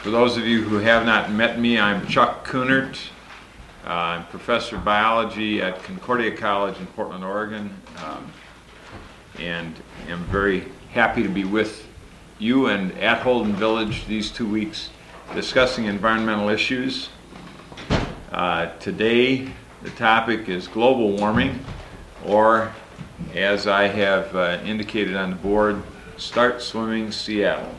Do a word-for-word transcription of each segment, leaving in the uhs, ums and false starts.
For those of you who have not met me, I'm Chuck Kunert. Uh, I'm professor of biology at Concordia College in Portland, Oregon, um, and am very happy to be with you and at Holden Village these two weeks discussing environmental issues. Uh, today, the topic is global warming, or as I have uh, indicated on the board, Start Swimming Seattle.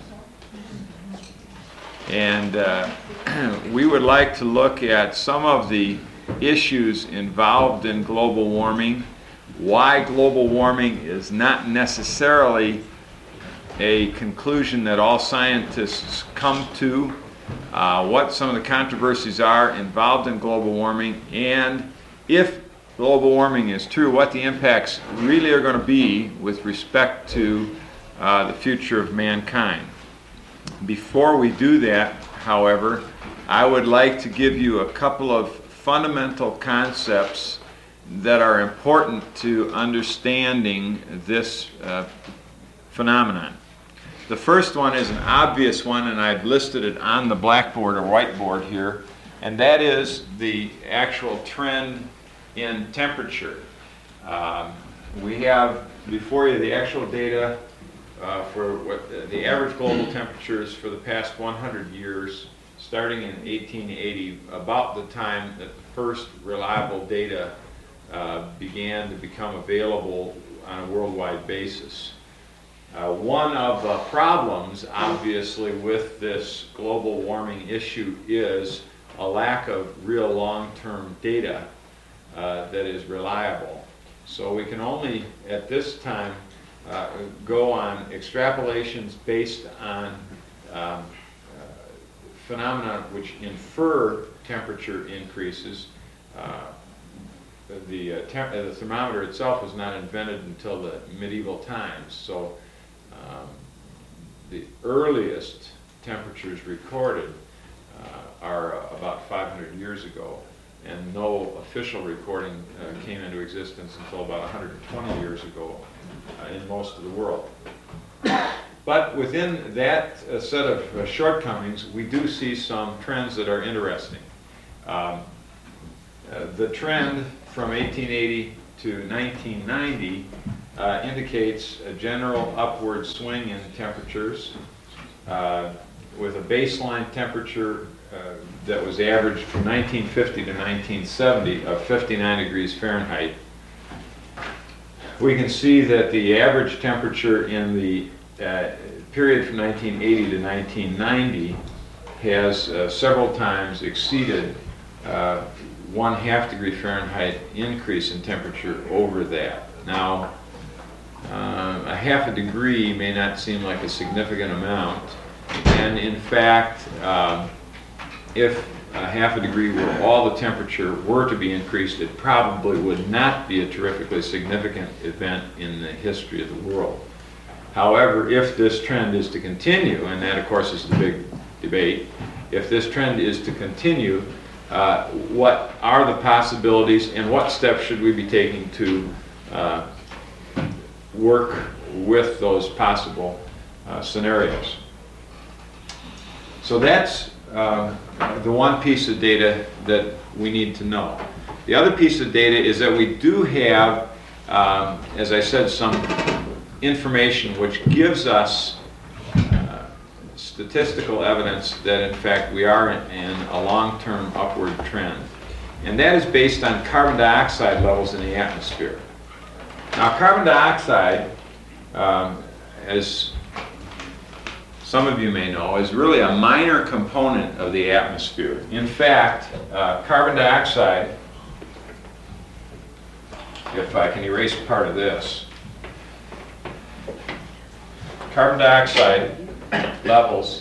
And uh, we would like to look at some of the issues involved in global warming, why global warming is not necessarily a conclusion that all scientists come to, uh, what some of the controversies are involved in global warming, and if global warming is true, what the impacts really are going to be with respect to uh, the future of mankind. Before we do that, however, I would like to give you a couple of fundamental concepts that are important to understanding this uh, phenomenon. The first one is an obvious one, and I've listed it on the blackboard or whiteboard here, and that is the actual trend in temperature. Um, we have before you the actual data Uh, for what uh, the average global temperatures for the past one hundred years, starting in eighteen eighty, about the time that the first reliable data uh, began to become available on a worldwide basis. Uh, one of the problems, obviously, with this global warming issue is a lack of real long-term data uh, that is reliable. So we can only, at this time, Uh, go on extrapolations based on um, uh, phenomena which infer temperature increases. Uh, the, uh, temp- uh, the thermometer itself was not invented until the medieval times, so um, the earliest temperatures recorded uh, are about five hundred years ago, and no official recording uh, came into existence until about one hundred twenty years ago uh, in most of the world. But within that uh, set of uh, shortcomings, we do see some trends that are interesting. Um, uh, the trend from eighteen eighty to nineteen ninety uh, indicates a general upward swing in temperatures uh, with a baseline temperature Uh, that was averaged from nineteen fifty to nineteen seventy of fifty-nine degrees Fahrenheit. We can see that the average temperature in the uh, period from nineteen eighty to nineteen ninety has uh, several times exceeded uh, one half degree Fahrenheit increase in temperature over that. Now, uh, a half a degree may not seem like a significant amount, and in fact, um, if a half a degree were all the temperature were to be increased, it probably would not be a terrifically significant event in the history of the world. However, if this trend is to continue, and that of course is the big debate, if this trend is to continue, uh, what are the possibilities and what steps should we be taking to uh, work with those possible uh, scenarios? So that's Uh, the one piece of data that we need to know. The other piece of data is that we do have, um, as I said, some information which gives us uh, statistical evidence that in fact we are in, in a long-term upward trend. And that is based on carbon dioxide levels in the atmosphere. Now, carbon dioxide, um, as some of you may know, is really a minor component of the atmosphere. In fact, uh, carbon dioxide, if I can erase part of this, carbon dioxide levels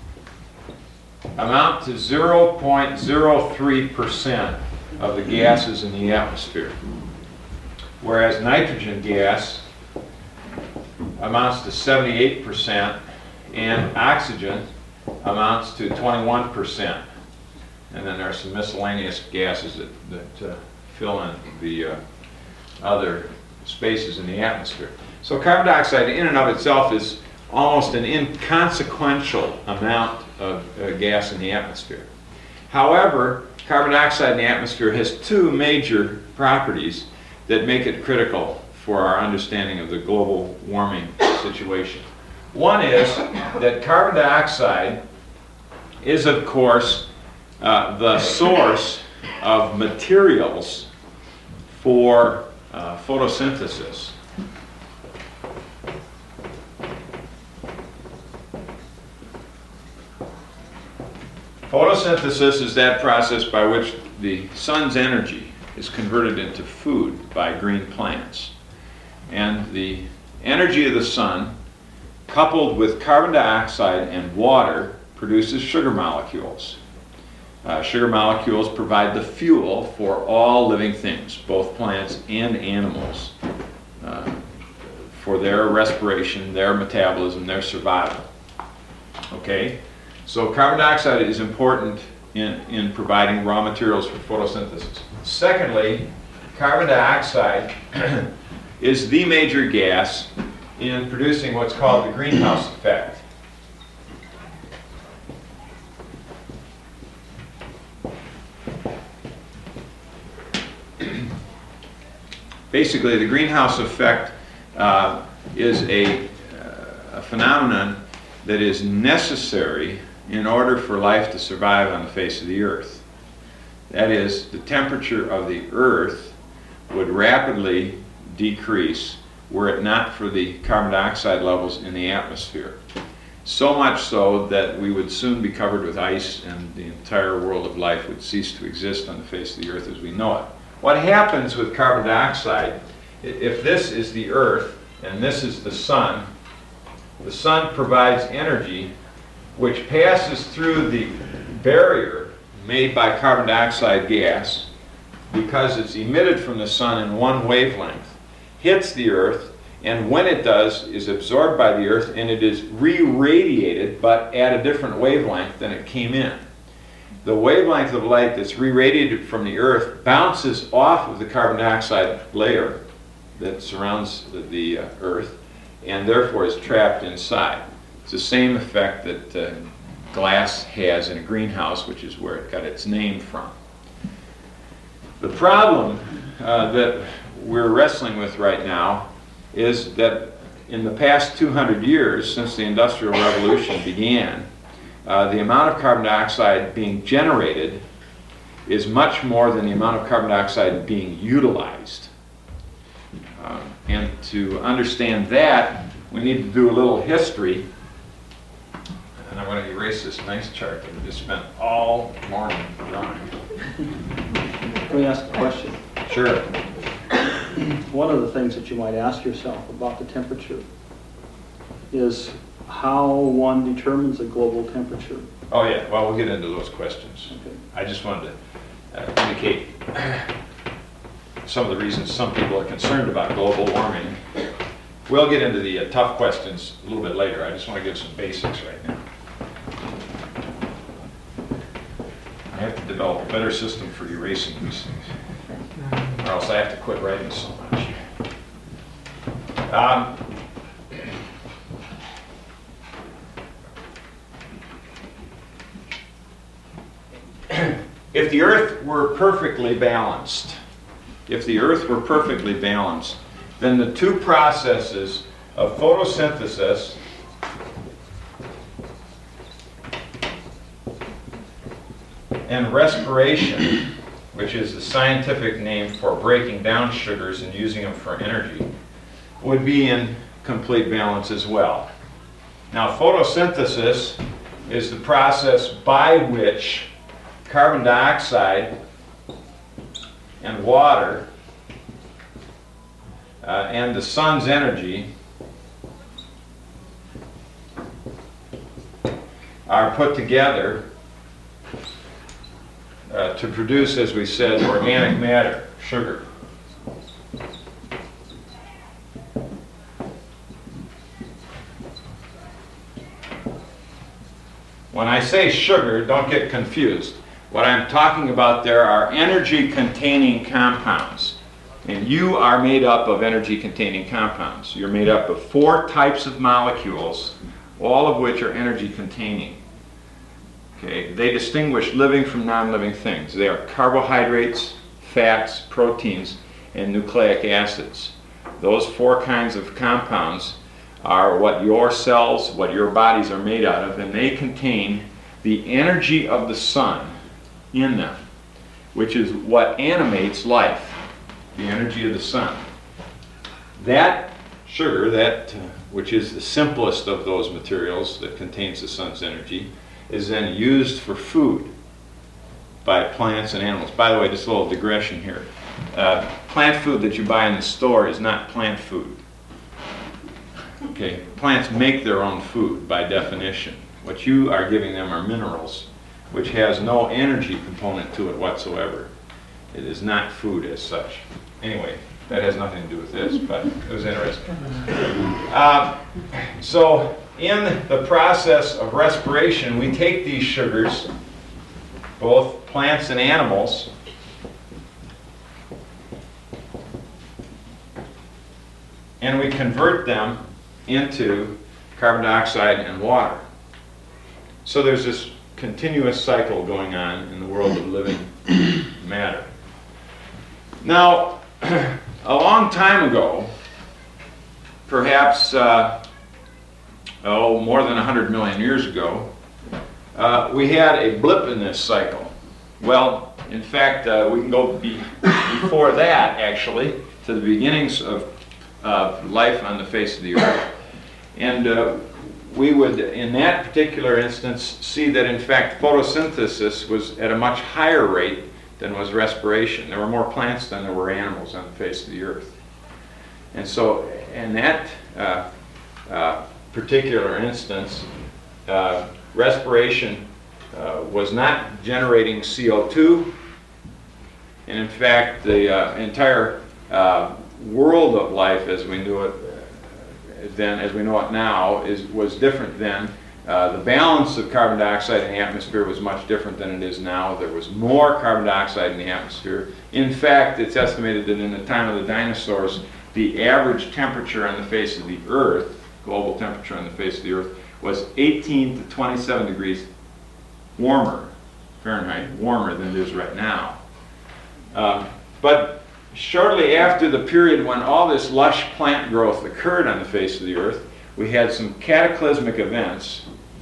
amount to zero point zero three percent of the gases in the atmosphere, whereas nitrogen gas amounts to seventy-eight percent and oxygen amounts to twenty-one percent. And then there are some miscellaneous gases that, that uh, fill in the uh, other spaces in the atmosphere. So carbon dioxide in and of itself is almost an inconsequential amount of uh, gas in the atmosphere. However, carbon dioxide in the atmosphere has two major properties that make it critical for our understanding of the global warming situation. One is that carbon dioxide is, of course, uh, the source of materials for uh, photosynthesis. Photosynthesis is that process by which the sun's energy is converted into food by green plants. And the energy of the sun, coupled with carbon dioxide and water, produces sugar molecules. Uh, sugar molecules provide the fuel for all living things, both plants and animals, uh, for their respiration, their metabolism, their survival. Okay? So carbon dioxide is important in, in providing raw materials for photosynthesis. Secondly, carbon dioxide is the major gas in producing what's called the greenhouse effect. Basically, the greenhouse effect uh, is a, uh, a phenomenon that is necessary in order for life to survive on the face of the earth. That is, the temperature of the earth would rapidly decrease were it not for the carbon dioxide levels in the atmosphere. So much so that we would soon be covered with ice and the entire world of life would cease to exist on the face of the earth as we know it. What happens with carbon dioxide, if this is the earth and this is the sun, the sun provides energy which passes through the barrier made by carbon dioxide gas because it's emitted from the sun in one wavelength, hits the earth, and when it does is absorbed by the earth and it is re-radiated but at a different wavelength than it came in. The wavelength of light that's re-radiated from the earth bounces off of the carbon dioxide layer that surrounds the, the uh, earth and therefore is trapped inside. It's the same effect that uh, glass has in a greenhouse, which is where it got its name from. The problem uh, that we're wrestling with right now is that in the past two hundred years, since the Industrial Revolution began, uh, the amount of carbon dioxide being generated is much more than the amount of carbon dioxide being utilized. Uh, and to understand that, we need to do a little history. And I'm going to erase this nice chart that we just spent all morning drawing. Let me ask a question. Sure. One of the things that you might ask yourself about the temperature is how one determines a global temperature. Oh yeah, well we'll get into those questions. Okay. I just wanted to uh, indicate some of the reasons some people are concerned about global warming. We'll get into the uh, tough questions a little bit later. I just want to give some basics right now. I have to develop a better system for erasing these things, or else I have to quit writing so much. Um, if the Earth were perfectly balanced, if the Earth were perfectly balanced, then the two processes of photosynthesis and respiration, which is the scientific name for breaking down sugars and using them for energy, would be in complete balance as well. Now, photosynthesis is the process by which carbon dioxide and water uh, and the sun's energy are put together uh, to produce, as we said, organic matter, sugar. When I say sugar, don't get confused. What I'm talking about there are energy-containing compounds. And you are made up of energy-containing compounds. You're made up of four types of molecules, all of which are energy-containing. Okay, they distinguish living from non-living things. They are carbohydrates, fats, proteins, and nucleic acids. Those four kinds of compounds are what your cells, what your bodies are made out of, and they contain the energy of the sun in them, which is what animates life, the energy of the sun. That sugar, that uh, which is the simplest of those materials that contains the sun's energy, is then used for food by plants and animals. By the way, just a little digression here. Uh, plant food that you buy in the store is not plant food. Okay, plants make their own food by definition. What you are giving them are minerals, which has no energy component to it whatsoever. It is not food as such. Anyway, that has nothing to do with this, but it was interesting. Uh, so, in the process of respiration, we take these sugars, both plants and animals, and we convert them into carbon dioxide and water. So there's this continuous cycle going on in the world of living matter. Now, a long time ago, perhaps, uh, oh, more than one hundred million years ago, uh, we had a blip in this cycle. Well, in fact, uh, we can go be before that, actually, to the beginnings of uh, life on the face of the earth. And uh, we would, in that particular instance, see that, in fact, photosynthesis was at a much higher rate than was respiration. There were more plants than there were animals on the face of the earth. And so, in that uh, uh, particular instance, uh, respiration uh, was not generating C O two, and in fact, the uh, entire uh, world of life as we knew it uh, then, as we know it now, is was different then. Uh, the balance of carbon dioxide in the atmosphere was much different than it is now. There was more carbon dioxide in the atmosphere. In fact, it's estimated that in the time of the dinosaurs, the average temperature on the face of the Earth, global temperature on the face of the Earth, was eighteen to twenty-seven degrees warmer, Fahrenheit, warmer than it is right now. Um, but shortly after the period when all this lush plant growth occurred on the face of the Earth, we had some cataclysmic events.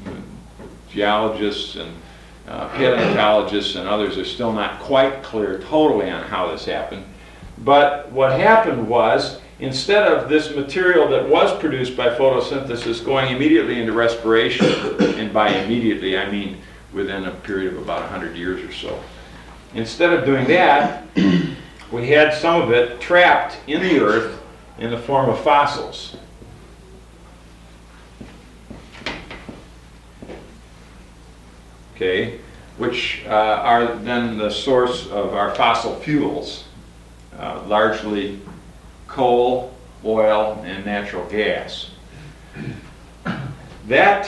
Geologists and uh, paleontologists and others are still not quite clear totally on how this happened. But what happened was, instead of this material that was produced by photosynthesis going immediately into respiration, and by immediately I mean within a period of about one hundred years or so, instead of doing that, we had some of it trapped in the earth in the form of fossils. Okay, which uh, are then the source of our fossil fuels, uh, largely coal, oil, and natural gas. That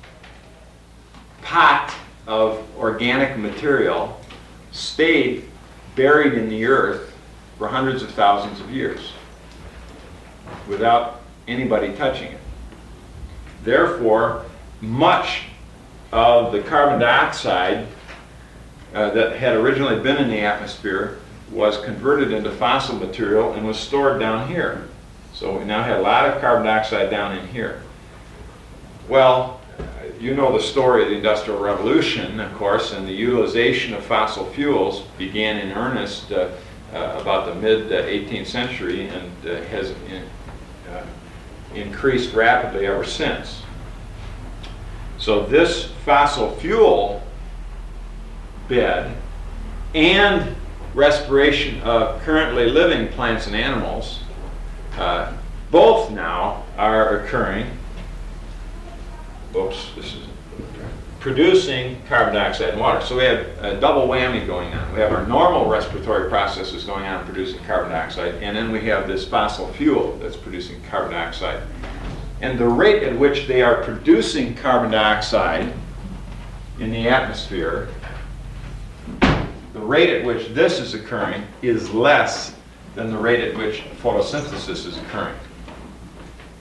pot of organic material stayed buried in the earth for hundreds of thousands of years without anybody touching it. Therefore, much of the carbon dioxide uh, that had originally been in the atmosphere was converted into fossil material and was stored down here. So we now had a lot of carbon dioxide down in here. Well, you know the story of the Industrial Revolution, of course, and the utilization of fossil fuels began in earnest uh, uh, about the mid-eighteenth century and uh, has in, uh, increased rapidly ever since. So this fossil fuel bed and respiration of currently living plants and animals, uh, both now are occurring, oops, this is producing carbon dioxide and water. So we have a double whammy going on. We have our normal respiratory processes going on producing carbon dioxide, and then we have this fossil fuel that's producing carbon dioxide. And the rate at which they are producing carbon dioxide in the atmosphere, the rate at which this is occurring is less than the rate at which photosynthesis is occurring.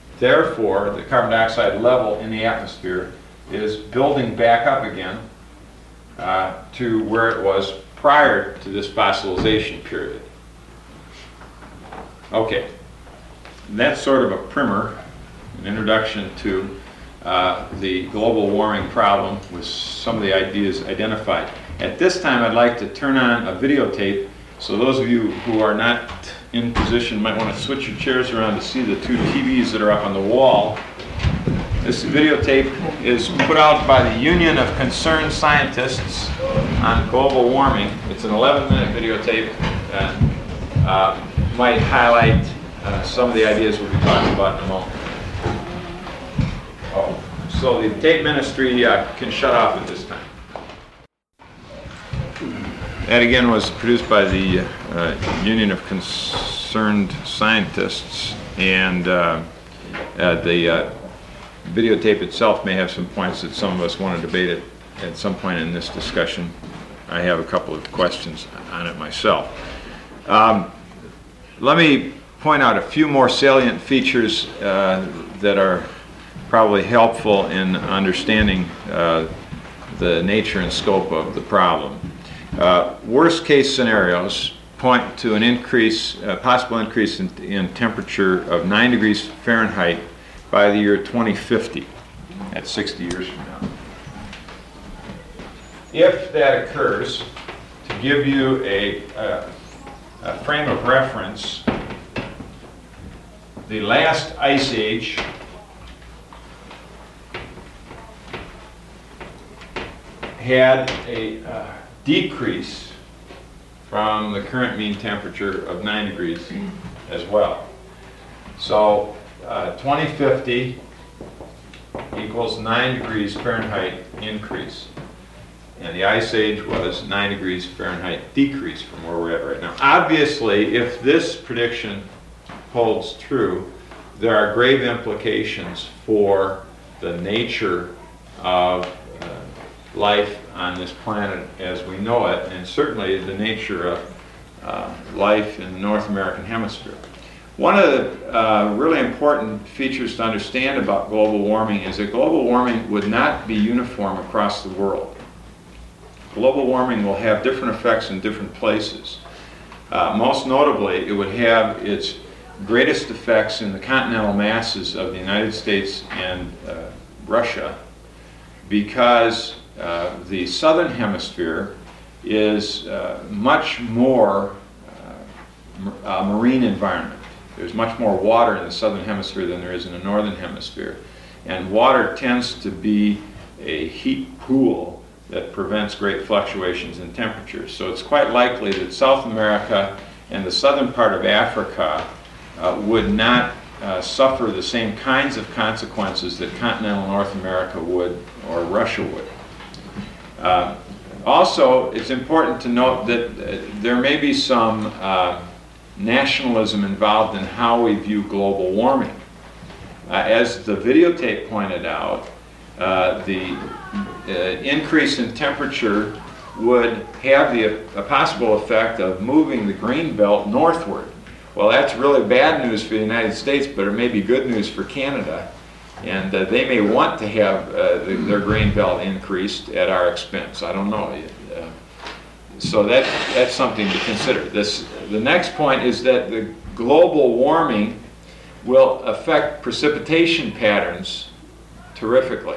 Therefore, the carbon dioxide level in the atmosphere is building back up again uh, to where it was prior to this fossilization period. Okay, that's sort of a primer, an introduction to uh, the global warming problem with some of the ideas identified. At this time, I'd like to turn on a videotape, so those of you who are not in position might want to switch your chairs around to see the two T Vs that are up on the wall. This videotape is put out by the Union of Concerned Scientists on Global Warming. It's an eleven minute videotape and uh, might highlight uh, some of the ideas we'll be talking about in a moment. Oh, so the tape ministry uh, can shut off at this time. That again was produced by the uh, Union of Concerned Scientists, and uh, uh, the uh, videotape itself may have some points that some of us want to debate it at some point in this discussion. I have a couple of questions on it myself. Um, let me point out a few more salient features uh, that are probably helpful in understanding uh, the nature and scope of the problem. Uh, worst case scenarios point to an increase, a possible increase in, in temperature of nine degrees Fahrenheit by the year twenty fifty. That's sixty years from now. If that occurs, to give you a, a, a frame of reference, the last ice age had a uh, decrease from the current mean temperature of nine degrees as well. So uh, twenty fifty equals nine degrees Fahrenheit increase. And the ice age was nine degrees Fahrenheit decrease from where we're at right now. Obviously, if this prediction holds true, there are grave implications for the nature of uh, life on this planet as we know it, and certainly the nature of uh, life in the North American hemisphere. One of the uh, really important features to understand about global warming is that global warming would not be uniform across the world. Global warming will have different effects in different places. Uh, most notably, it would have its greatest effects in the continental masses of the United States and uh, Russia, because uh, the southern hemisphere is uh, much more uh, a marine environment. There's much more water in the southern hemisphere than there is in the northern hemisphere. And water tends to be a heat pool that prevents great fluctuations in temperature. So it's quite likely that South America and the southern part of Africa uh, would not uh, suffer the same kinds of consequences that continental North America would or Russia would. Uh, also, it's important to note that uh, there may be some uh, nationalism involved in how we view global warming. Uh, as the videotape pointed out, uh, the uh, increase in temperature would have the, a possible effect of moving the grain belt northward. Well, that's really bad news for the United States, but it may be good news for Canada. And uh, they may want to have uh, the, their grain belt increased at our expense. I don't know. Uh, so that, that's something to consider. This, the next point is that the global warming will affect precipitation patterns terrifically.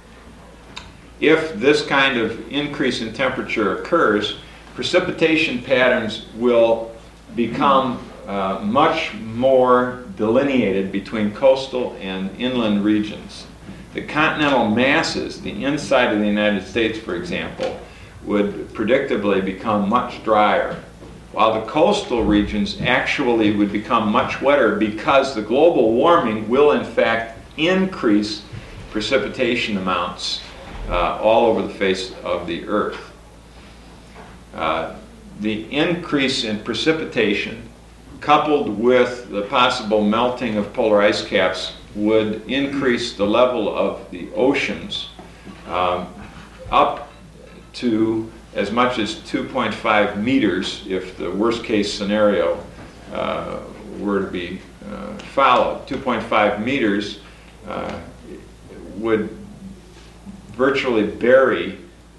If this kind of increase in temperature occurs, precipitation patterns will become uh, much more delineated between coastal and inland regions. The continental masses, the inside of the United States, for example, would predictably become much drier, while the coastal regions actually would become much wetter because the global warming will in fact increase precipitation amounts uh, all over the face of the earth. Uh, the increase in precipitation coupled with the possible melting of polar ice caps would increase the level of the oceans um, up to as much as two point five meters if the worst case scenario uh, were to be uh, followed. two point five meters uh, would virtually bury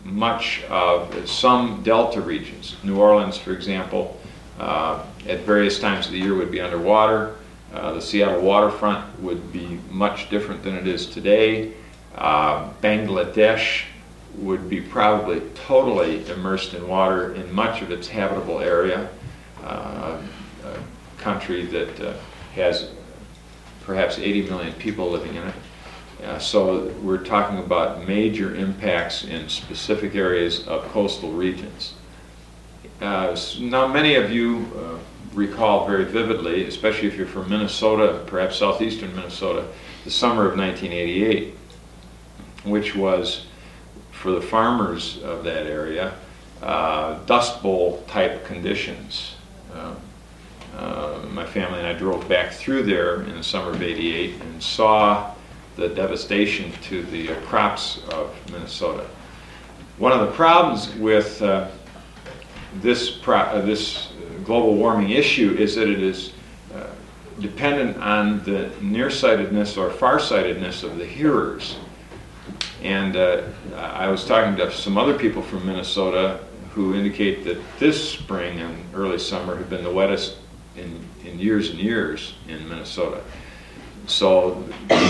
much of some delta regions. New Orleans, for example, uh, at various times of the year would be underwater. Uh, the Seattle waterfront would be much different than it is today. Uh, Bangladesh would be probably totally immersed in water in much of its habitable area. Uh, a country that uh, has perhaps eighty million people living in it. Uh, so we're talking about major impacts in specific areas of coastal regions. Uh, now many of you uh, recall very vividly, especially if you're from Minnesota, perhaps southeastern Minnesota, the summer of nineteen eighty-eight, which was, for the farmers of that area, uh, Dust Bowl type conditions. Uh, uh, my family and I drove back through there in the summer of eighty-eight and saw the devastation to the uh, crops of Minnesota. One of the problems with uh, this, pro uh, this global warming issue is that it is uh, dependent on the nearsightedness or farsightedness of the hearers. And uh, I was talking to some other people from Minnesota who indicate that this spring and early summer have been the wettest in, in years and years in Minnesota. So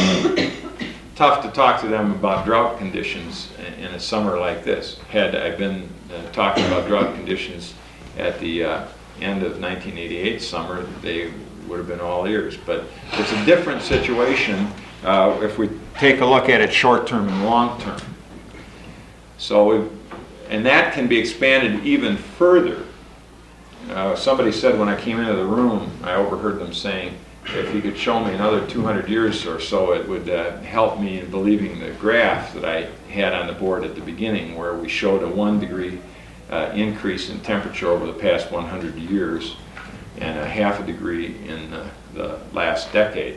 tough to talk to them about drought conditions in a summer like this. Had I been uh, talking about drought conditions at the uh, end of nineteen eighty-eight summer, they would have been all ears. But it's a different situation uh, if we take a look at it short term and long term. So, we, and that can be expanded even further. Uh, somebody said when I came into the room, I overheard them saying, if you could show me another two hundred years or so, it would uh, help me in believing the graph that I had on the board at the beginning, where we showed a one degree uh, increase in temperature over the past one hundred years and a half a degree in uh, the last decade.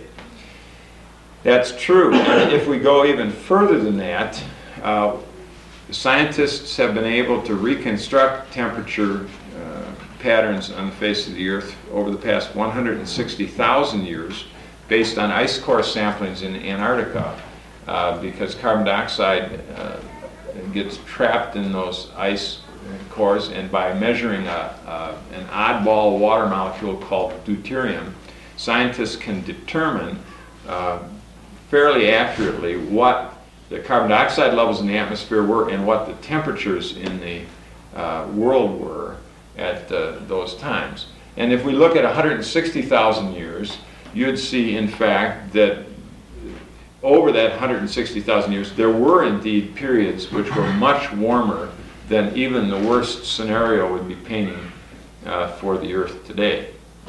That's true. If we go even further than that, uh, scientists have been able to reconstruct temperature uh, patterns on the face of the Earth over the past one hundred sixty thousand years based on ice core samplings in Antarctica, uh, because carbon dioxide uh, gets trapped in those ice cores, and by measuring a, a, an oddball water molecule called deuterium, scientists can determine uh, fairly accurately what the carbon dioxide levels in the atmosphere were and what the temperatures in the uh, world were at uh, those times. And if we look at one hundred sixty thousand years, you'd see in fact that over that one hundred sixty thousand years there were indeed periods which were much warmer than even the worst scenario would be painting uh, for the Earth today.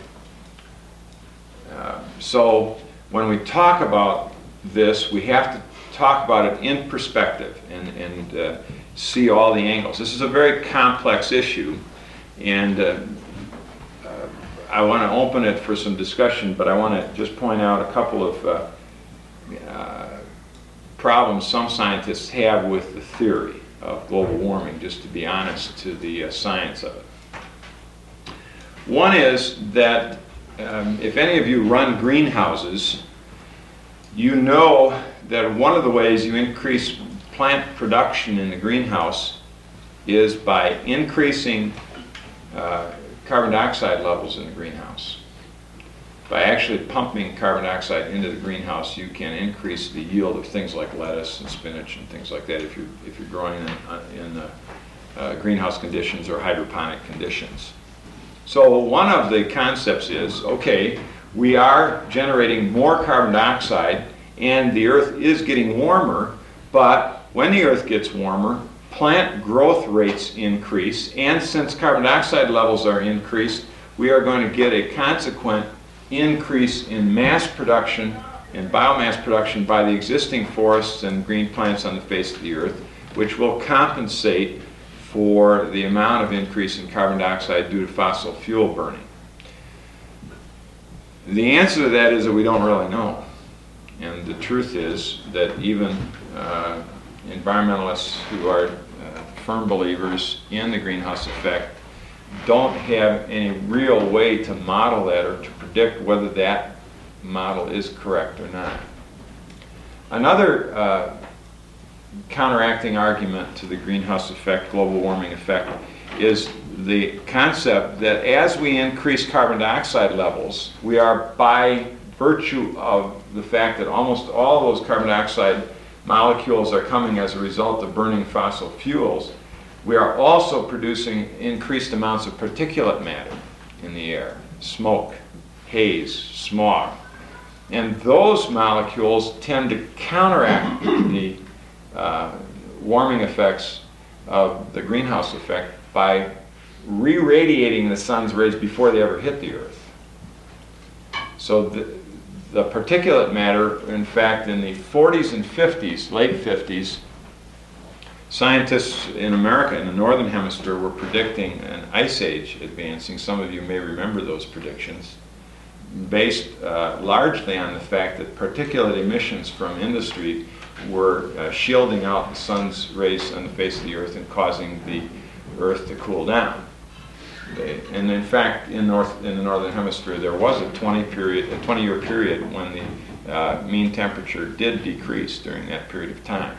Uh, so when we talk about this, we have to talk about it in perspective and, and uh, see all the angles. This is a very complex issue, and uh, uh, I want to open it for some discussion, but I want to just point out a couple of uh, uh, problems some scientists have with the theory of global warming, just to be honest to the uh, science of it. One is that um, if any of you run greenhouses, you know that one of the ways you increase plant production in the greenhouse is by increasing uh, carbon dioxide levels in the greenhouse. By actually pumping carbon dioxide into the greenhouse, you can increase the yield of things like lettuce and spinach and things like that if you're, if you're growing in, uh, in uh, uh, greenhouse conditions or hydroponic conditions. So one of the concepts is, okay, we are generating more carbon dioxide and the Earth is getting warmer, but when the Earth gets warmer, plant growth rates increase, and since carbon dioxide levels are increased, we are going to get a consequent increase in mass production and biomass production by the existing forests and green plants on the face of the Earth, which will compensate for the amount of increase in carbon dioxide due to fossil fuel burning. The answer to that is that we don't really know. And the truth is that even uh, environmentalists who are uh, firm believers in the greenhouse effect don't have any real way to model that or to predict whether that model is correct or not. Another uh, counteracting argument to the greenhouse effect, global warming effect, is the concept that as we increase carbon dioxide levels, we are, by virtue of the fact that almost all those carbon dioxide molecules are coming as a result of burning fossil fuels, we are also producing increased amounts of particulate matter in the air, smoke, haze, smog. And those molecules tend to counteract the uh, warming effects of the greenhouse effect by re-radiating the sun's rays before they ever hit the earth. So the, the particulate matter, in fact, in the forties and fifties, late fifties, scientists in America, in the northern hemisphere, were predicting an ice age advancing. Some of you may remember those predictions, based uh, largely on the fact that particulate emissions from industry were uh, shielding out the sun's rays on the face of the earth and causing the earth to cool down. Okay. And in fact, in, north, in the northern hemisphere, there was a twenty period, a twenty-year period when the uh, mean temperature did decrease during that period of time.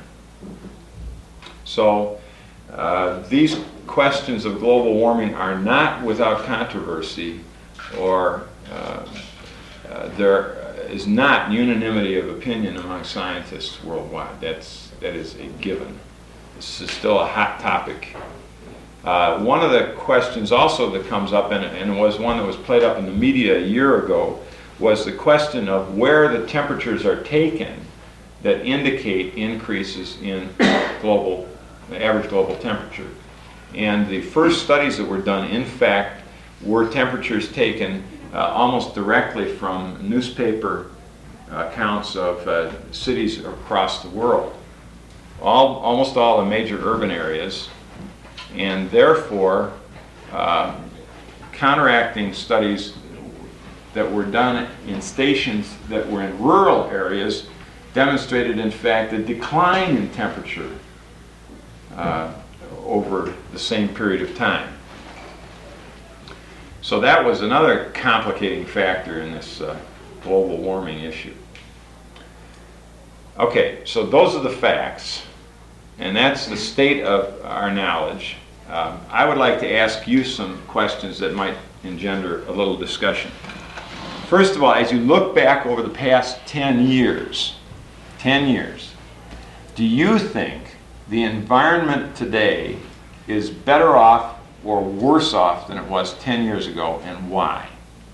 So uh, these questions of global warming are not without controversy, or uh, uh, there is not unanimity of opinion among scientists worldwide. That's, that is a given. This is still a hot topic. Uh, one of the questions also that comes up, and, and was one that was played up in the media a year ago, was the question of where the temperatures are taken that indicate increases in global, the average global temperature. And the first studies that were done, in fact, were temperatures taken uh, almost directly from newspaper accounts of uh, cities across the world. All, almost all the major urban areas, and therefore uh, counteracting studies that were done in stations that were in rural areas demonstrated, in fact, a decline in temperature uh, over the same period of time. So that was another complicating factor in this uh, global warming issue. Okay, so those are the facts, and that's the state of our knowledge. Um, I would like to ask you some questions that might engender a little discussion. First of all, as you look back over the past ten years, ten years, do you think the environment today is better off or worse off than it was ten years ago, and why?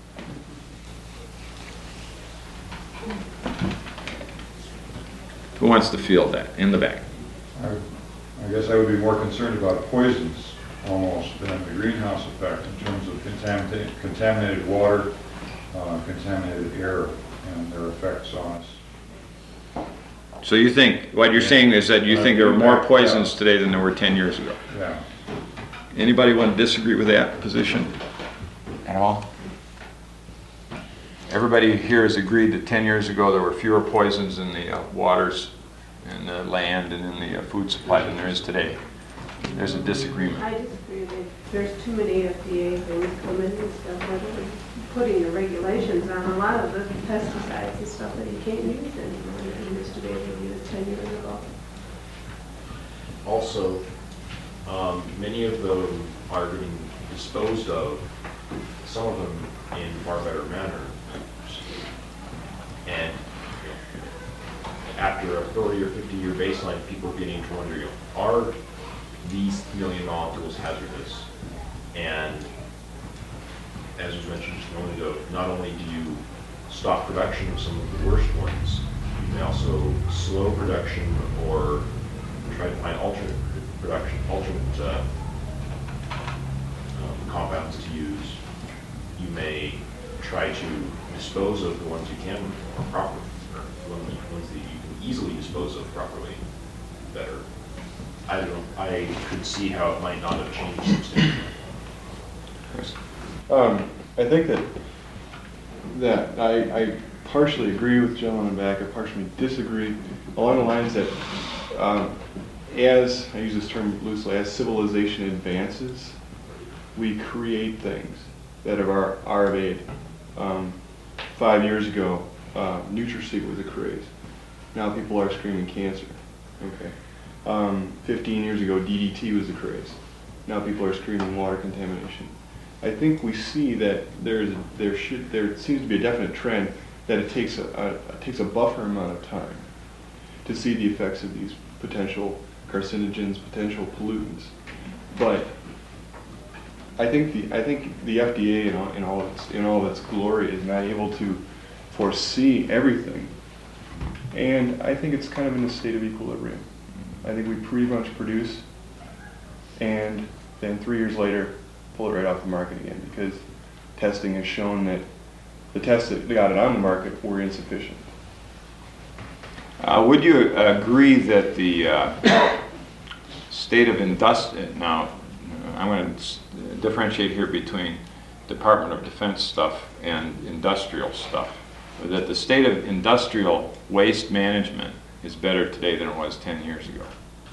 Who wants to field that? In the back. I, I guess I would be more concerned about poisons almost than the greenhouse effect in terms of contaminated, contaminated water, uh, contaminated air, and their effects on us. So you think, what you're saying is that you Uh, think there are more impact, poisons yeah. today than there were ten years ago? Yeah. Anybody want to disagree with that position at all? Everybody here has agreed that ten years ago there were fewer poisons in the uh, waters and the land and in the uh, food supply than there is today. There's a disagreement. I disagree. They- There's too many F D A things coming and stuff, where they're putting the regulations on a lot of the pesticides and stuff that you can't use anymore, that you used to be able to use ten years ago. Also, um, many of them are getting disposed of, some of them in far better manner. And after a thirty or fifty year baseline, people are getting to wonder, you know, are these million molecules hazardous? And as was mentioned just a moment ago, not only do you stop production of some of the worst ones, you may also slow production or try to find alternate production, alternate uh, um, compounds to use. You may try to dispose of the ones you can more properly, or the ones the ones that you can easily dispose of properly better. I don't know, I could see how it might not have changed substantially. Um, I think that that I, I partially agree with the gentleman back. I partially disagree along the lines that um, as I use this term loosely, as civilization advances, we create things that are our, our of aid. Um, five years ago, uh, NutraSeed was a craze. Now people are screaming cancer. Okay. Um, fifteen years ago, D D T was the craze. Now people are screaming water contamination. I think we see that there's there should there seems to be a definite trend that it takes a, a it takes a buffer amount of time to see the effects of these potential carcinogens, potential pollutants. But I think the I think the F D A in all, in all of its in all of its glory is not able to foresee everything, and I think it's kind of in a state of equilibrium. I think we pretty much produce, and then three years later, pull it right off the market again because testing has shown that the tests that got it on the market were insufficient. Uh, would you agree that the uh, state of industry, now I'm going to differentiate here between Department of Defense stuff and industrial stuff, that the state of industrial waste management is better today than it was ten years ago?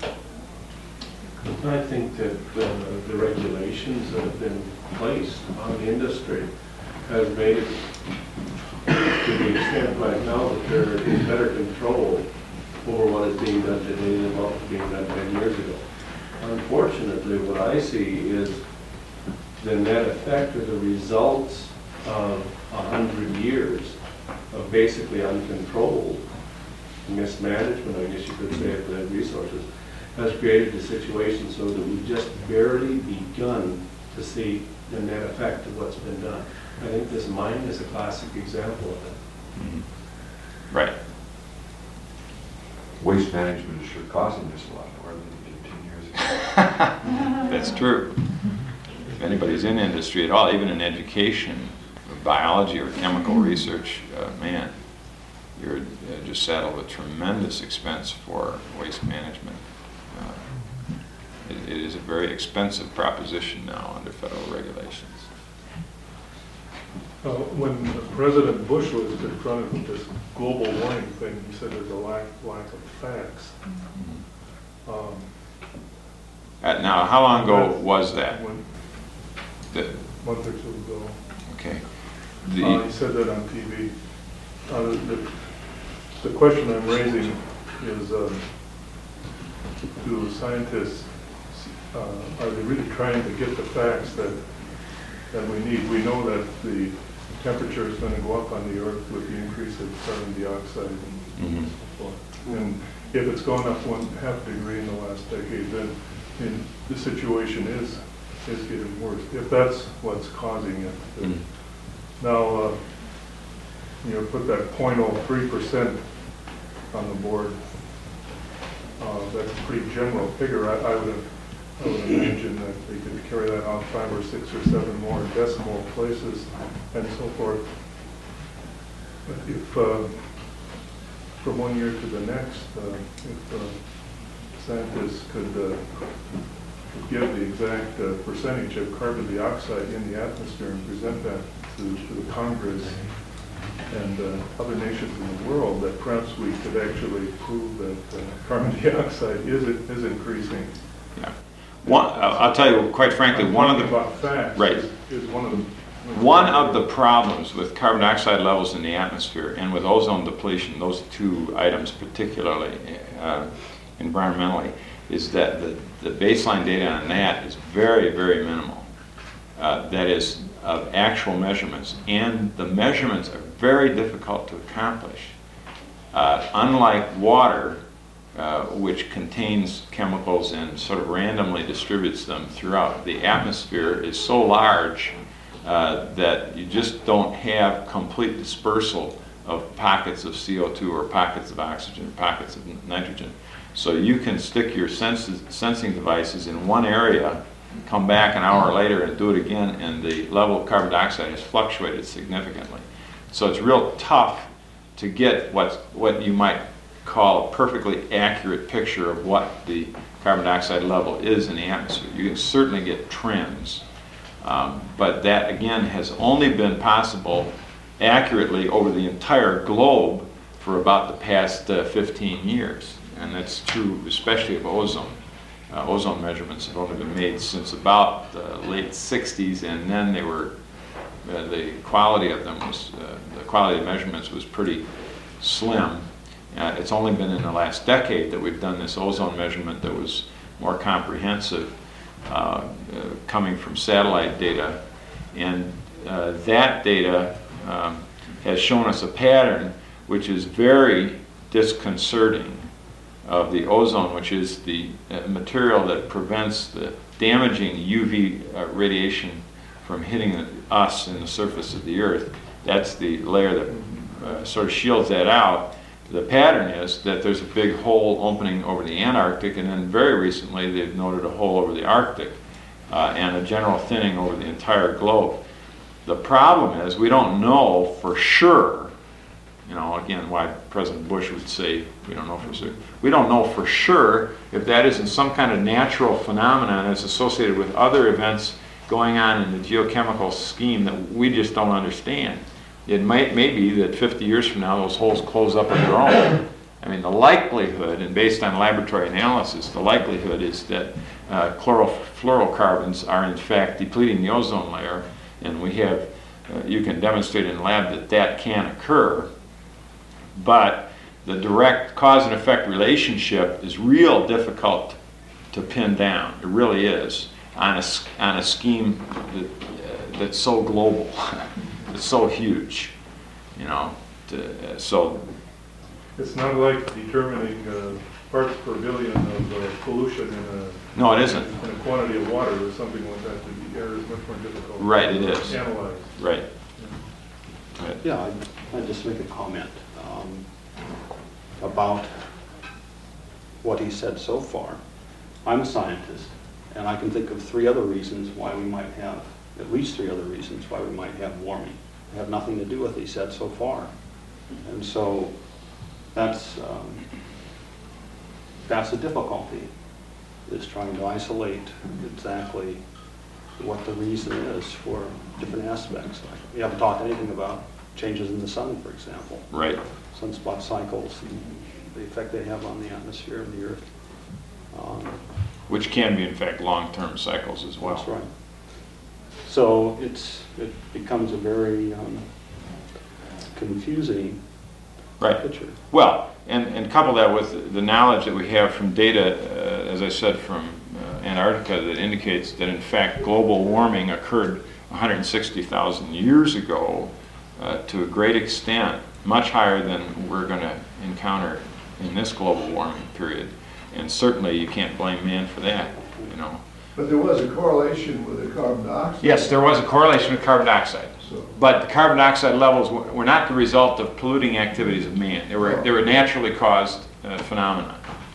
I think that the, the regulations that have been placed on the industry has made it to the extent right now that there is better control over what is being done today than what was being done ten years ago. Unfortunately, what I see is the net effect or the results of a hundred years of basically uncontrolled mismanagement, I guess you could say, of the resources, has created a situation so that we've just barely begun to see the net effect of what's been done. I think this mine is a classic example of that. Mm-hmm. Right. Waste management is sure costing us a lot more than it did ten years ago. That's true. If anybody's in industry at all, even in education, or biology or chemical research, uh, man, you're uh, just saddled with tremendous expense for waste management. Uh, it, it is a very expensive proposition now under federal regulations. Uh, when President Bush was confronted with this global warming thing, he said there's a lack, lack of facts. Um, Uh, now, how long ago was that? When, The, a month or two ago. okay. Uh, The, he said that on T V. Uh, the, the, the question I'm raising is, uh, do scientists, uh, are they really trying to get the facts that, that we need? We know that the temperature is going to go up on the Earth with the increase of carbon dioxide and Mhm. so forth. And if it's gone up one half degree in the last decade, then in, the situation is is getting worse, if that's what's causing it. Mhm. Now, uh, you know, put that zero point zero three percent on the board. Uh, that's a pretty general figure. I, I would have, I would imagine that they could carry that out five or six or seven more decimal places and so forth. But if, uh, from one year to the next, uh, if uh, scientists could uh, give the exact uh, percentage of carbon dioxide in the atmosphere and present that to, to the Congress and uh, other nations in the world, that perhaps we could actually prove that uh, carbon dioxide is is increasing. yeah. One, I'll I'll tell you, quite frankly, I'm one of talking the about facts right. is, is one of the One of the problems with carbon dioxide levels in the atmosphere and with ozone depletion, those two items particularly uh, environmentally, is that the, the baseline data on that is very, very minimal. Uh, that is, of actual measurements. And the measurements are very difficult to accomplish. Uh, unlike water, uh, which contains chemicals and sort of randomly distributes them throughout, the atmosphere is so large Uh, that you just don't have complete dispersal of pockets of C O two or pockets of oxygen or pockets of nitrogen. So you can stick your senses, sensing devices in one area, come back an hour later and do it again, and the level of carbon dioxide has fluctuated significantly. So it's real tough to get what's, what you might call a perfectly accurate picture of what the carbon dioxide level is in the atmosphere. You can certainly get trends. Um, but that, again, has only been possible accurately over the entire globe for about the past uh, fifteen years. And that's true especially of ozone. Uh, ozone measurements have only been made since about the late sixties, and then they were, uh, the quality of them was, uh, the quality of measurements was pretty slim. Uh, It's only been in the last decade that we've done this ozone measurement that was more comprehensive, uh, uh, coming from satellite data. And uh, that data um, has shown us a pattern which is very disconcerting of the ozone, which is the uh, material that prevents the damaging U V uh, radiation from hitting us in the surface of the Earth. That's the layer that uh, sort of shields that out. The pattern is that there's a big hole opening over the Antarctic, and then very recently they've noted a hole over the Arctic, uh, and a general thinning over the entire globe. The problem is we don't know for sure, you know, again, why President Bush would say we don't know for sure. We don't know for sure if that isn't some kind of natural phenomenon that's associated with other events going on in the geochemical scheme that we just don't understand. It might may be that fifty years from now those holes close up on their own. I mean, the likelihood, and based on laboratory analysis, the likelihood is that uh, chlorofluorocarbons are in fact depleting the ozone layer, and we have, uh, you can demonstrate in the lab that that can occur. But the direct cause and effect relationship is real difficult to pin down. It really is, on a, on a scheme that, uh, that's so global. It's so huge, you know. To, uh, so It's not like determining uh, parts per billion of uh, pollution in a, no, it isn't. in a quantity of water or something like that. The air is much more difficult Right, it is. to analyze. Right. Right. Yeah, I'd, I'd just make a comment um, about what he said so far. I'm a scientist, and I can think of three other reasons why we might have, at least three other reasons why we might have warming. They have nothing to do with what he said so far. And so that's, um, that's a difficulty, is trying to isolate exactly what the reason is for different aspects. Like, we haven't talked anything about changes in the sun, for example. Right. Sunspot cycles and the effect they have on the atmosphere of the Earth. Um, Which can be, in fact, long-term cycles as well. That's right. So it's, it becomes a very um, confusing Right. picture. Well, and, and couple that with the knowledge that we have from data, uh, as I said, from uh, Antarctica, that indicates that, in fact, global warming occurred one hundred sixty thousand years ago uh, to a great extent, much higher than we're going to encounter in this global warming period. And certainly you can't blame man for that, you know. But there was a correlation with the carbon dioxide. Yes, there was a correlation with carbon dioxide. So, But the carbon dioxide levels were were not the result of polluting activities of man. They were, they were naturally caused uh, phenomena.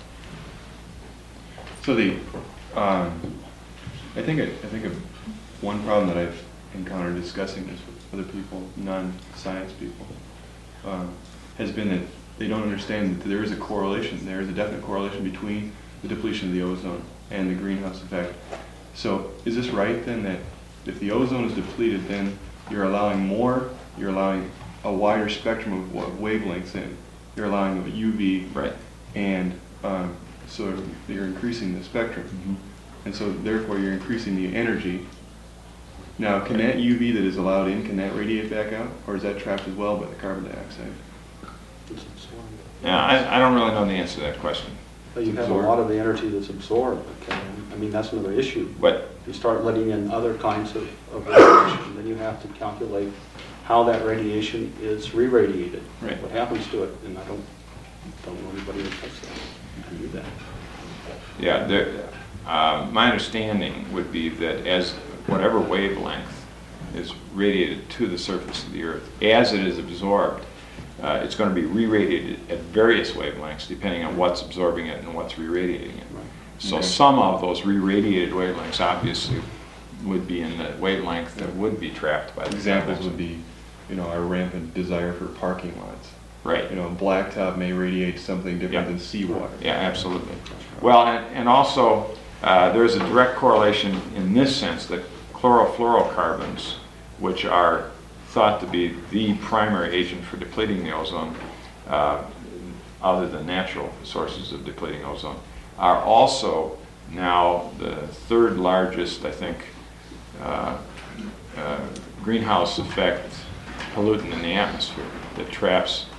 So the, um, I think, I I think of one problem that I've encountered discussing this with other people, non-science people, um, has been that they don't understand that there is a correlation, there is a definite correlation between the depletion of the ozone and the greenhouse effect. So is this right then, that if the ozone is depleted, then you're allowing more, you're allowing a wider spectrum of wa- wavelengths in, you're allowing the U V, Right. and um, so you're increasing the spectrum. Mm-hmm. And so therefore you're increasing the energy. Now, can that U V that is allowed in, can that radiate back out? Or is that trapped as well by the carbon dioxide? It's absorbed. Yeah, I, I don't really know the answer to that question. But you have a lot of the energy that's absorbed. Okay? I mean, that's another issue. But If you start letting in other kinds of, of radiation, then you have to calculate how that radiation is re-radiated. Right. What happens to it, and I don't, don't know anybody who does that, can do that. yeah, there, uh, my understanding would be that as whatever wavelength is radiated to the surface of the Earth, as it is absorbed, uh, it's going to be re-radiated at various wavelengths depending on what's absorbing it and what's re-radiating it. Right. So Okay. some of those re-radiated wavelengths obviously would be in the wavelength that would be trapped by the Examples chemicals. would be, you know, our rampant desire for parking lots. Right. You know, blacktop may radiate something different Yeah. than seawater. Yeah, absolutely. Well, and, and also, uh, there's a direct correlation in this sense that chlorofluorocarbons, which are thought to be the primary agent for depleting the ozone, uh, other than natural sources of depleting ozone, are also now the third largest, I think, uh, uh, greenhouse effect pollutant in the atmosphere that traps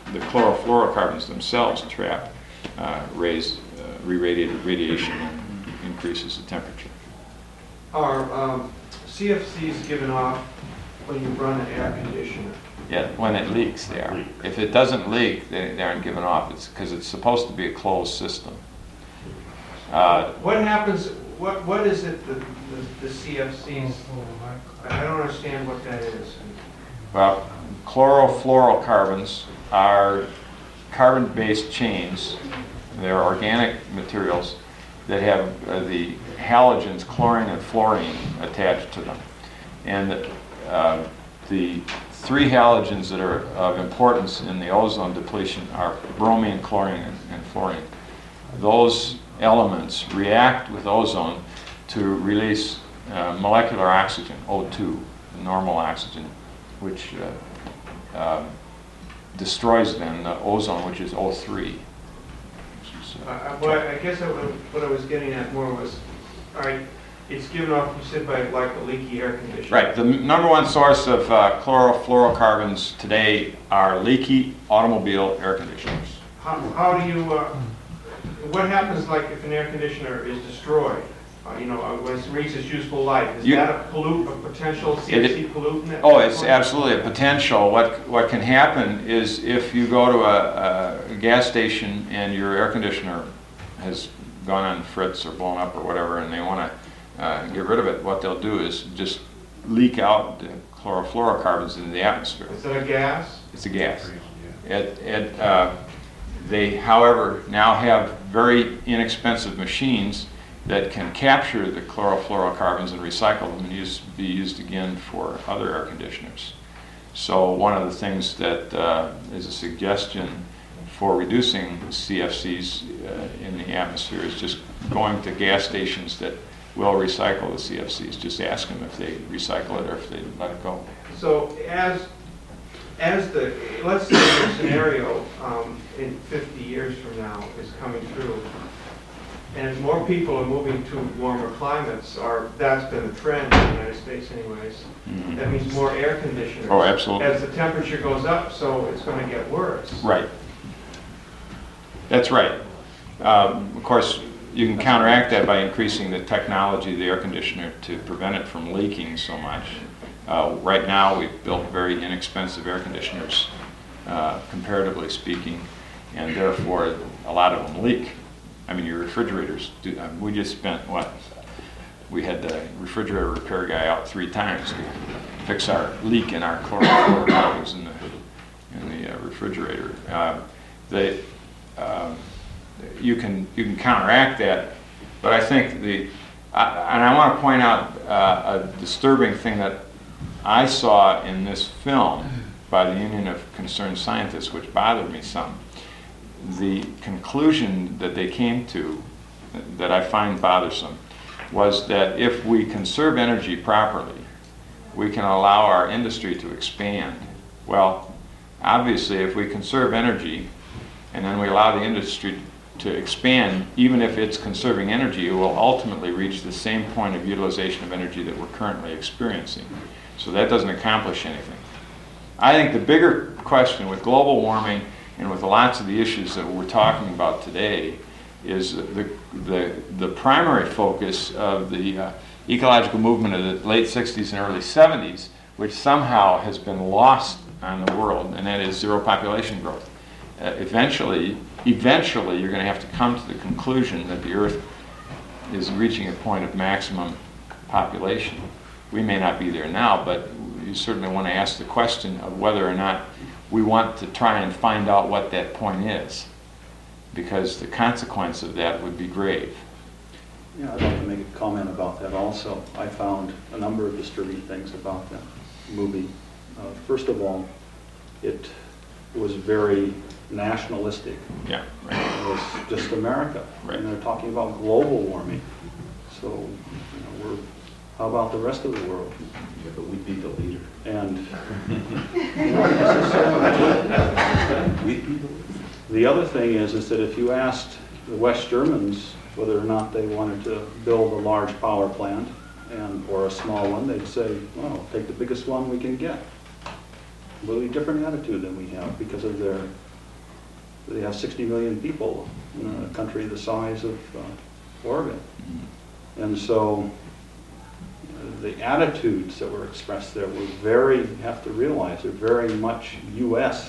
the chlorofluorocarbons themselves trap uh, raise uh, re-radiated radiation and increases the temperature. Are um, C F Cs given off when you run an air conditioner? Yeah, when it leaks, they are. If it doesn't leak, they, they aren't given off. It's because it's supposed to be a closed system. Uh, What happens, what, what is it, the, the, the C F Cs? I don't understand what that is. Well, chlorofluorocarbons are carbon-based chains. They're organic materials that have uh, the halogens, chlorine and fluorine, attached to them. And uh, the three halogens that are of importance in the ozone depletion are bromine, chlorine, and, and fluorine. Those elements react with ozone to release uh, molecular oxygen, O two, normal oxygen, which uh, uh, destroys then the ozone, which is O three. Uh, uh, What I I guess I wa- what I was getting at more was, all right, it's given off, you said, by like a leaky air conditioner. Right. The m- number one source of uh, chlorofluorocarbons today are leaky automobile air conditioners. How, how do you, uh, what happens like if an air conditioner is destroyed? Uh, You know, uh, when it reaches its useful life, is You- that a pollute, a potential C F C pollutant? at Oh, that it's point? absolutely a potential. What what can happen is if you go to a, a gas station and your air conditioner has gone on fritz or blown up or whatever, and they want to uh, get rid of it, what they'll do is just leak out the chlorofluorocarbons into the atmosphere. Is it a gas? It's a gas. It, it, uh, they, however, now have very inexpensive machines that can capture the chlorofluorocarbons and recycle them and use, be used again for other air conditioners. So one of the things that uh, is a suggestion for reducing C F Cs uh, in the atmosphere is just going to gas stations that will recycle the C F Cs. Just ask them if they recycle it or if they let it go. So as, as the, let's say the scenario um, in fifty years from now is coming through, and more people are moving to warmer climates, or that's been a trend in the United States anyways, Mhm. that means more air conditioners. Oh, absolutely. As the temperature goes up, so it's going to get worse. Right. That's right. Um, of course, you can counteract that by increasing the technology of the air conditioner to prevent it from leaking so much. Uh, right now, we've built very inexpensive air conditioners, uh, comparatively speaking, and therefore a lot of them leak. I mean, your refrigerators do. Uh, we just spent what? We had the refrigerator repair guy out three times to fix our leak in our chlorofluorocarbons in the in the uh, refrigerator. Uh, they, um, you can you can counteract that, but I think the I, and I want to point out uh, a disturbing thing that I saw in this film by the Union of Concerned Scientists, which bothered me some. The conclusion that they came to, that I find bothersome, was that if we conserve energy properly, we can allow our industry to expand. Well, obviously, if we conserve energy and then we allow the industry to expand, even if it's conserving energy, it will ultimately reach the same point of utilization of energy that we're currently experiencing. So that doesn't accomplish anything. I think the bigger question with global warming and with lots of the issues that we're talking about today is the, the, the primary focus of the uh, ecological movement of the late sixties and early seventies, which somehow has been lost on the world, and that is zero population growth. Uh, eventually, eventually you're going to have to come to the conclusion that the Earth is reaching a point of maximum population. We may not be there now, but you certainly want to ask the question of whether or not we want to try and find out what that point is, because the consequence of that would be grave. Yeah, I'd like to make a comment about that also. I found a number of disturbing things about that movie. Uh, first of all, it was very nationalistic. Yeah, right. It was just America. Right. And they're talking about global warming. So, you know, we're, how about the rest of the world? Yeah, but we'd be the leader. And not necessarily. We'd be the leader. The other thing is, is that if you asked the West Germans whether or not they wanted to build a large power plant and or a small one, they'd say, well, take the biggest one we can get. A really different attitude than we have because of their They have sixty million people in a country the size of uh, Oregon. And so uh, the attitudes that were expressed there were very, you have to realize, they're very much U S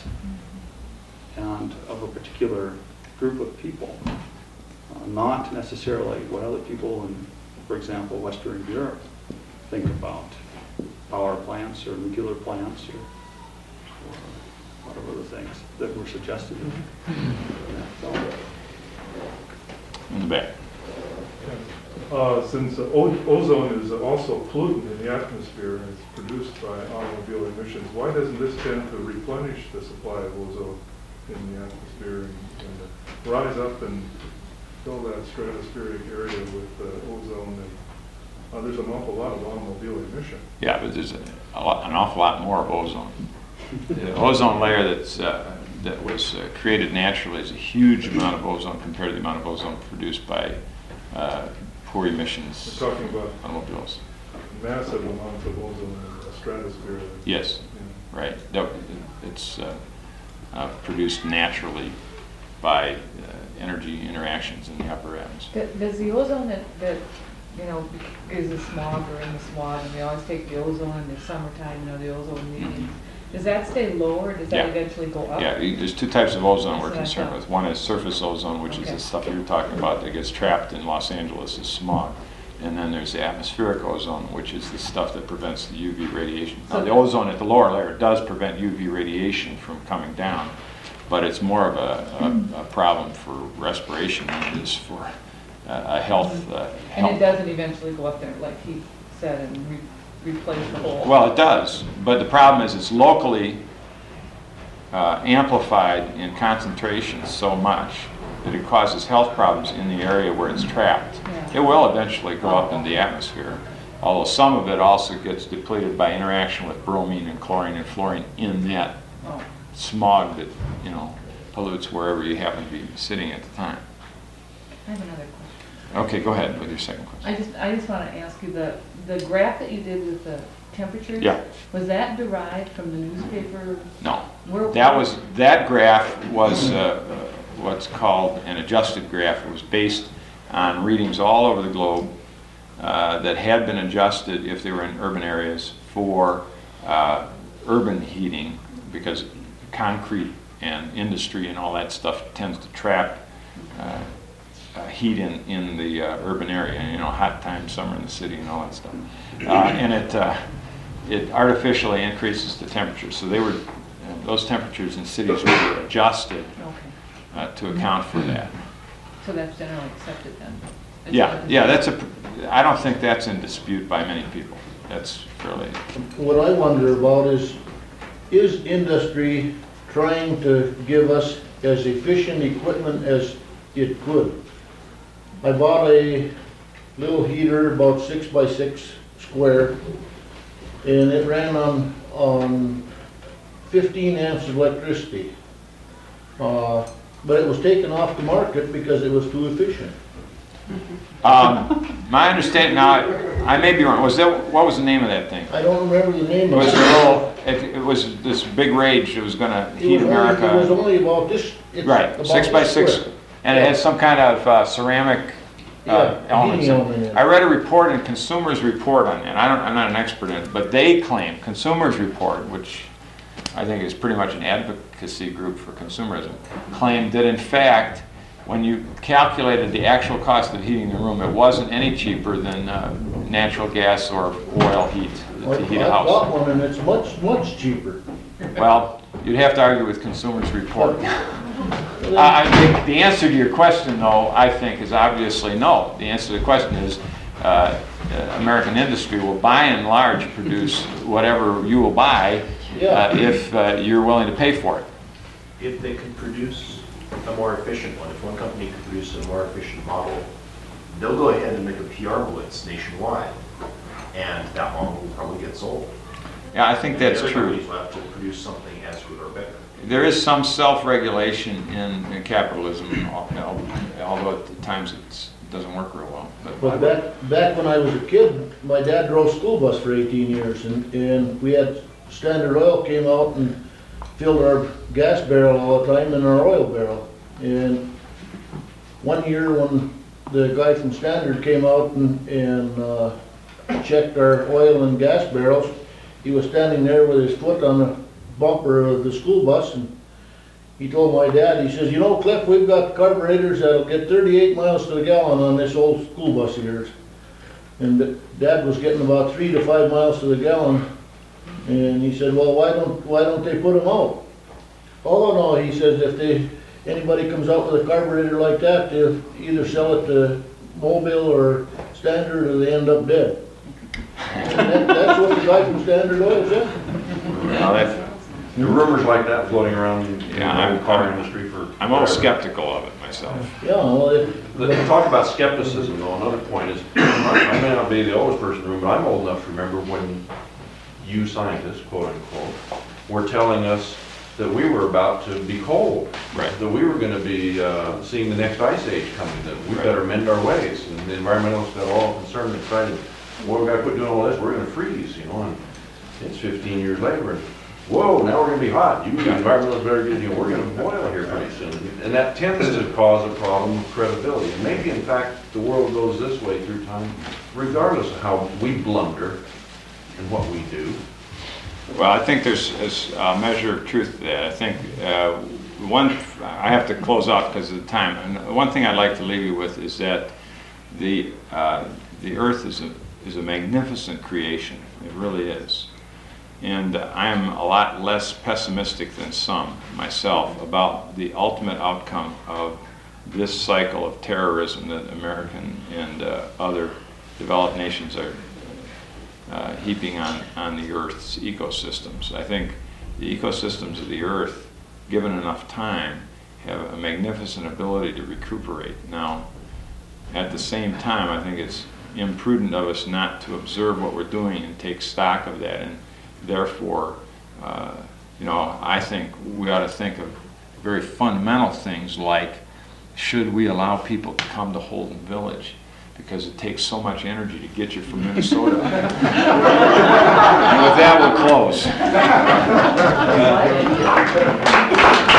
and of a particular group of people, uh, not necessarily what other people in, for example, Western Europe think about power plants or nuclear plants or, or a lot of other things that were suggested in that film. In the back. Uh, Since o- ozone is also a pollutant in the atmosphere and it's produced by automobile emissions, why doesn't this tend to replenish the supply of ozone in the atmosphere and, and rise up and fill that stratospheric area with uh, ozone? And uh, there's an awful lot of automobile emission. Yeah, but there's a, a lot, an awful lot more of ozone. The ozone layer that's uh, that was uh, created naturally is a huge amount of ozone compared to the amount of ozone produced by uh, poor emissions We're talking about automobiles. massive amounts of ozone in the stratosphere. Yes, Yeah. right. No, it's uh, uh, produced naturally by uh, energy interactions in the upper atmosphere. Th- Does the ozone that, that, you know, is the smog or in the smog, and we always take the ozone in the summertime, you know, the ozone readings, does that stay low or does that Yeah. eventually go up? Yeah, you- there's two types of ozone we're That's what I concerned thought. with. One is surface ozone, which is Okay. the stuff you were talking about that gets trapped in Los Angeles as smog. And then there's the atmospheric ozone, which is the stuff that prevents the U V radiation. Now, the ozone at the lower layer does prevent U V radiation from coming down, but it's more of a, a, a problem for respiration than it is for uh, a health. Uh, And it health. doesn't eventually go up there, like he said, and re- replace the whole? Well, it does, but the problem is it's locally uh, amplified in concentration so much that it causes health problems in the area where it's trapped. Yeah. It will eventually go up in the atmosphere, although some of it also gets depleted by interaction with bromine and chlorine and fluorine in that Oh. smog that, you know, pollutes wherever you happen to be sitting at the time. I have another question. Okay, go ahead with your second question. I just, I just want to ask you, the, the graph that you did with the temperatures? Yeah. Was that derived from the newspaper? No. Where- That was, that graph was uh, what's called an adjusted graph. It was based on readings all over the globe uh, that had been adjusted if they were in urban areas for uh, urban heating, because concrete and industry and all that stuff tends to trap uh, uh, heat in, in the uh, urban area, you know, hot time, summer in the city and all that stuff. Uh, and it, uh, it artificially increases the temperature. So they were, uh, those temperatures in cities were adjusted Okay, uh, to account for that. so that's generally accepted then? It's Yeah, not- yeah, that's a, I don't think that's in dispute by many people. That's fairly, What I wonder about is, is industry trying to give us as efficient equipment as it could? I bought a little heater, about six by six square, and it ran on, on fifteen amps of electricity. Uh, But it was taken off the market because it was too efficient. um, my understanding, now, I may be wrong, was that, what was the name of that thing? I don't remember the name It of it. was a little, it, it was this big rage, it was gonna It heat was only- It was America. only about this. it's Right, about six by this six, square. and it has some kind of uh, ceramic uh, Yeah, elements. heating in element in it. it. I read a report in Consumers Report on that, I don't, I'm not an expert in it, but they claim, Consumers Report, which I think is pretty much an advocacy group for consumerism, claimed that in fact, when you calculated the actual cost of heating the room, it wasn't any cheaper than uh, natural gas or oil heat I to heat I a bought house. one and it's much, much cheaper. Well, you'd have to argue with Consumers Report. Uh, I think the answer to your question, though, I think, is obviously no. The answer to the question is uh, uh, American industry will, by and large, produce whatever you will buy uh, if uh, you're willing to pay for it. If they could produce a more efficient one, if one company could produce a more efficient model, they'll go ahead and make a P R blitz nationwide, and that model will probably get sold. Yeah, I think that's The other true. companies will have to produce something as good or better. There is some self-regulation in, in capitalism, al- although at times it doesn't work real well. But back, back when I was a kid, my dad drove school bus for eighteen years, and, and we had Standard Oil came out and filled our gas barrel all the time and our oil barrel. And one year when the guy from Standard came out and, and uh, checked our oil and gas barrels, he was standing there with his foot on the bumper of the school bus, and he told my dad, he says, you know, Cliff, we've got carburetors that'll get thirty-eight miles to the gallon on this old school bus of yours. And Dad was getting about three to five miles to the gallon, and he said, well, why don't, why don't they put them out? Oh, no, he says, if they, anybody comes out with a carburetor like that, they'll either sell it to Mobile or Standard, or they end up dead. And that, that's what the guy from Standard Oil said. Now, that, There are rumors like that floating around in Yeah, I'm- the car industry for. I'm a little forever. skeptical of it myself. Yeah, well, it, The- Talk about skepticism, though, another point is, I may not be the oldest person in the room, but I'm old enough to remember when you scientists, quote unquote, were telling us that we were about to be cold. Right. That we were gonna be, uh, seeing the next ice age coming, that we Right. better mend our ways. And the environmentalists got all concerned and excited, well, we gotta quit doing all this, we're gonna freeze, you know, and it's fifteen years later, and whoa, now we're gonna be hot. You environmentalists better get, you know, we're gonna boil here pretty soon. And that tends to cause a problem of credibility. And maybe, in fact, the world goes this way through time, regardless of how we blunder and what we do. Well, I think there's there's a measure of truth to that. I think uh, one, I have to close off because of the time. And one thing I'd like to leave you with is that the uh, the Earth is a is a magnificent creation. It really is. And I am a lot less pessimistic than some myself about the ultimate outcome of this cycle of terrorism that American and uh, other developed nations are uh, heaping on, on the Earth's ecosystems. I think the ecosystems of the Earth, given enough time, have a magnificent ability to recuperate. Now, at the same time, I think it's imprudent of us not to observe what we're doing and take stock of that. And therefore, uh, you know, I think we ought to think of very fundamental things like, should we allow people to come to Holden Village? Because it takes so much energy to get you from Minnesota. And with that, we'll close.